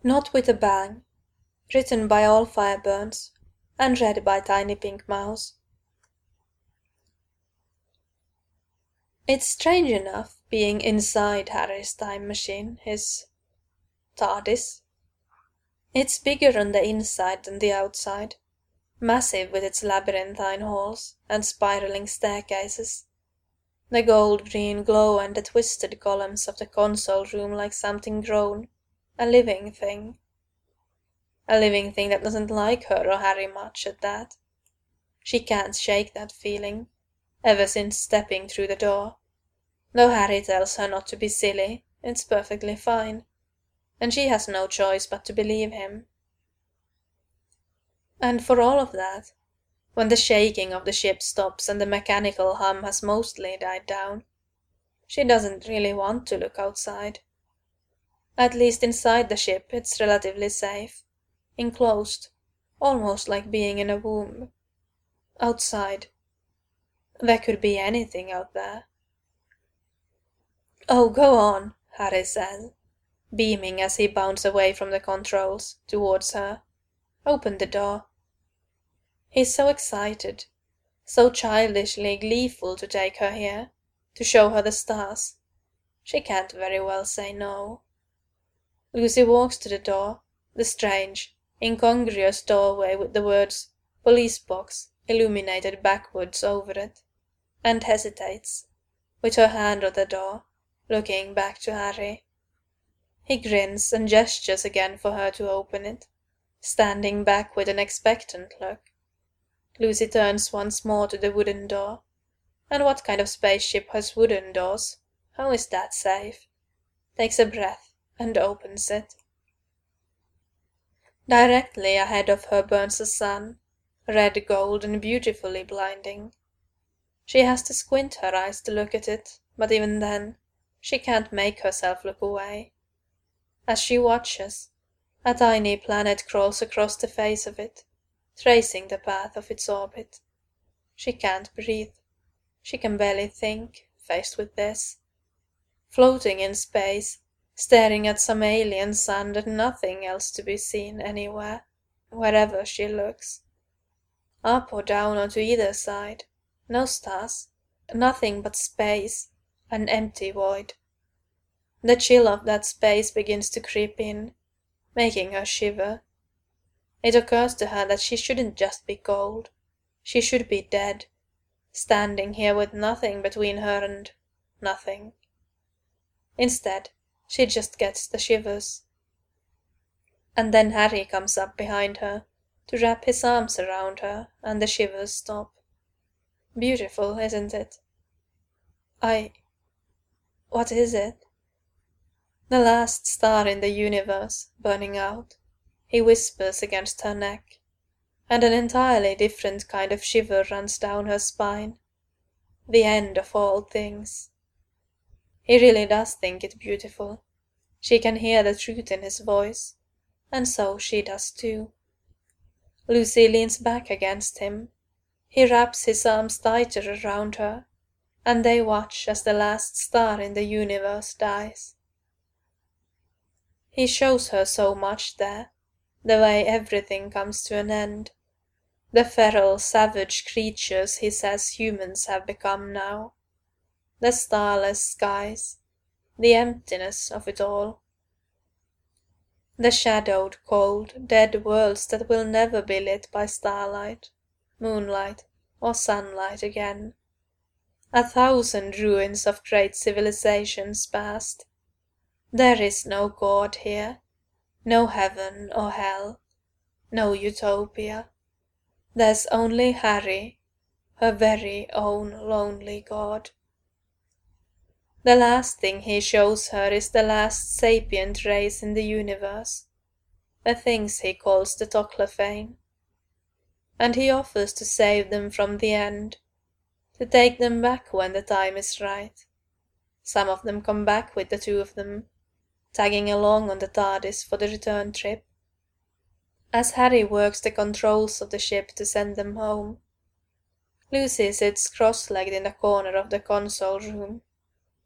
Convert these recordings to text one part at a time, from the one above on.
Not with a Bang, written by All Fireburns, and read by Tiny Pink Mouse. It's strange enough being inside Harry's time machine, his TARDIS. It's bigger on the inside than the outside, massive with its labyrinthine halls and spiraling staircases, the gold-green glow and the twisted columns of the console room like something grown, a living thing. A living thing that doesn't like her or Harry much at that. She can't shake that feeling, ever since stepping through the door. Though Harry tells her not to be silly, it's perfectly fine, and she has no choice but to believe him. And for all of that, when the shaking of the ship stops and the mechanical hum has mostly died down, she doesn't really want to look outside. At least inside the ship it's relatively safe, enclosed, almost like being in a womb. Outside, there could be anything out there. "Oh, go on," Harry says, beaming as he bounds away from the controls, towards her. "Open the door." He's so excited, so childishly gleeful to take her here, to show her the stars. She can't very well say no. Lucy walks to the door, the strange, incongruous doorway with the words "Police Box" illuminated backwards over it, and hesitates, with her hand on the door, looking back to Harry. He grins and gestures again for her to open it, standing back with an expectant look. Lucy turns once more to the wooden door. And what kind of spaceship has wooden doors? How is that safe? Takes a breath and opens it. Directly ahead of her burns the sun, red gold and beautifully blinding. She has to squint her eyes to look at it, but even then, she can't make herself look away. As she watches, a tiny planet crawls across the face of it, tracing the path of its orbit. She can't breathe. She can barely think, faced with this. Floating in space, staring at some alien sun and nothing else to be seen anywhere, wherever she looks. Up or down or to either side, no stars, nothing but space, an empty void. The chill of that space begins to creep in, making her shiver. It occurs to her that she shouldn't just be cold, she should be dead, standing here with nothing between her and nothing. Instead, she just gets the shivers. And then Harry comes up behind her, to wrap his arms around her, and the shivers stop. Beautiful, isn't it? What is it? The last star in the universe, burning out, he whispers against her neck, and an entirely different kind of shiver runs down her spine. The end of all things. He really does think it beautiful. She can hear the truth in his voice, and so she does too. Lucy leans back against him. He wraps his arms tighter around her, and they watch as the last star in the universe dies. He shows her so much there, the way everything comes to an end. The feral, savage creatures he says humans have become now. The starless skies, the emptiness of it all. The shadowed, cold, dead worlds that will never be lit by starlight, moonlight, or sunlight again. 1,000 ruins of great civilizations past. There is no God here, no heaven or hell, no utopia. There's only Harry, her very own lonely God. The last thing he shows her is the last sapient race in the universe, the things he calls the Toclafane. And he offers to save them from the end, to take them back when the time is right. Some of them come back with the two of them, tagging along on the TARDIS for the return trip. As Harry works the controls of the ship to send them home, Lucy sits cross-legged in the corner of the console room,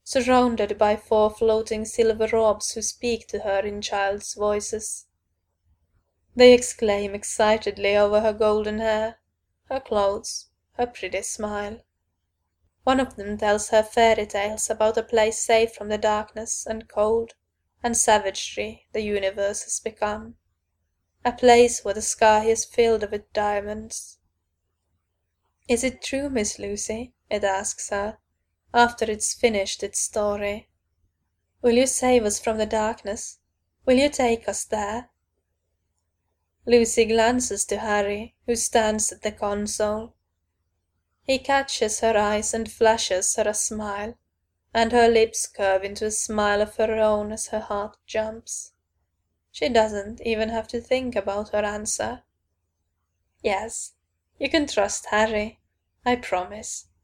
surrounded by 4 floating silver orbs who speak to her in child's voices. They exclaim excitedly over her golden hair, her clothes, her pretty smile. One of them tells her fairy tales about a place safe from the darkness and cold and savagery the universe has become, a place where the sky is filled with diamonds. "Is it true, Miss Lucy?" it asks her, after it's finished its story. "Will you save us from the darkness? Will you take us there?" Lucy glances to Harry, who stands at the console. He catches her eyes and flashes her a smile, and her lips curve into a smile of her own as her heart jumps. She doesn't even have to think about her answer. "Yes, you can trust Harry, I promise.